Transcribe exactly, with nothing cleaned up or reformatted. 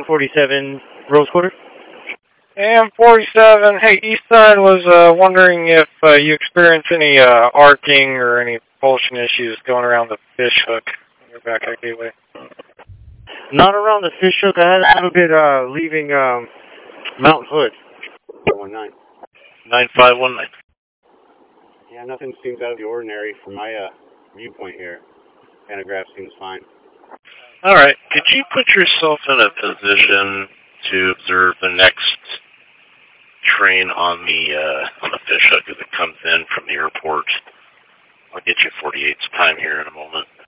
forty-seven Rose Quarter. A M forty-seven, hey, Eastside was uh, wondering if uh, you experience any uh, arcing or any propulsion issues going around the fish hook on your back gateway. Not around the fish hook. I had a little bit uh, leaving um, Mount Hood. one nine. nine five one nine. Yeah, nothing seems out of the ordinary from my uh, viewpoint here. Pantograph seems fine. All right. Could you put yourself in a position to observe the next train on the uh, on the fish hook as it comes in from the airport? I'll get you forty-eight's time here in a moment.